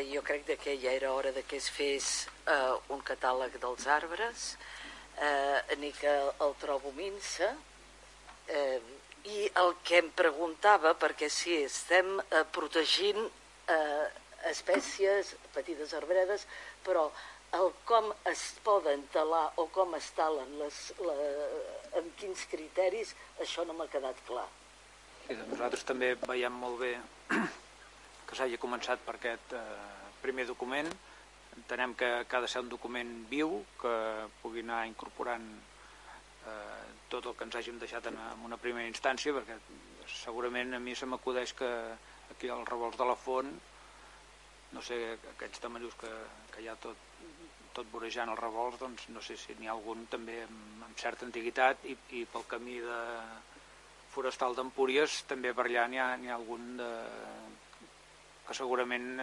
jo crec que ja era hora que es fes un catàleg dels arbres, ni que el trobo minsa, i el que em preguntava, perquè sí, estem protegint espècies, petites arbredes, però el com es poden talar o com es talen, amb quins criteris, això no m'ha quedat clar. Sí, doncs nosaltres també veiem molt bé que s'hagi començat per aquest primer document. Entenem que ha de ser un document viu, que pugui anar incorporant tot el que ens hàgim deixat en una primera instància, perquè segurament a mi se m'acudeix que aquí als revolts de la Font, no sé, aquests tamaños que hi ha tot vorejant els revolts, doncs no sé si n'hi ha algun també amb certa antiguitat, i pel camí forestal d'Empúries també per allà n'hi ha algun que segurament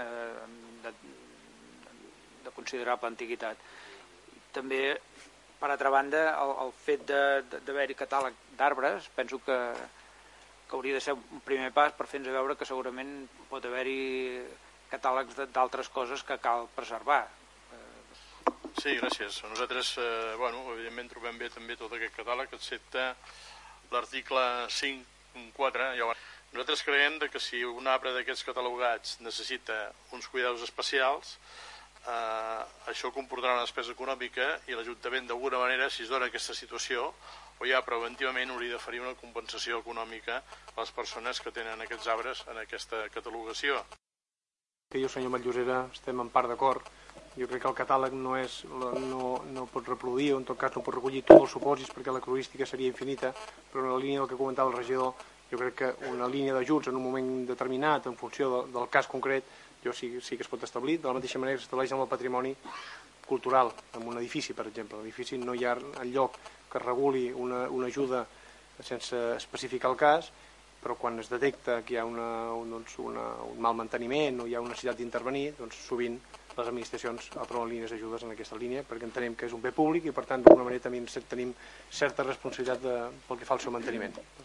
de considerable antiguitat. També, per altra banda, el fet d'haver-hi catàleg d'arbres, penso que hauria de ser un primer pas per fer-nos veure que segurament pot haver-hi catàlegs d'altres coses que cal preservar. Sí, gràcies. Nosaltres, evidentment trobem bé també tot aquest catàleg, excepte l'article 5.4. Nosaltres creiem que si un arbre d'aquests catalogats necessita uns cuidados especials, això comportarà una despesa econòmica i l'Ajuntament d'alguna manera, si es dona aquesta situació, o ja preventivament hauria d'oferir una compensació econòmica a les persones que tenen aquests arbres en aquesta catalogació. Jo, senyor Matllosera, estem en part d'acord. Jo crec que el catàleg no pot reproduir, o en tot cas no pot recollir tots els supòsits, perquè la cruística seria infinita, però en la línia del que comentava el regidor, jo crec que una línia d'ajuts en un moment determinat, en funció del cas concret, jo sí que es pot establir, de la mateixa manera que s'estableix amb el patrimoni cultural, amb un edifici, per exemple. L'edifici no hi ha enlloc que reguli una ajuda sense especificar el cas, però quan es detecta que hi ha un mal manteniment o hi ha una necessitat d'intervenir, doncs sovint les administracions aproven línies d'ajudes en aquesta línia, perquè entenem que és un bé públic i per tant d'alguna manera també tenim certa responsabilitat pel que fa al seu manteniment.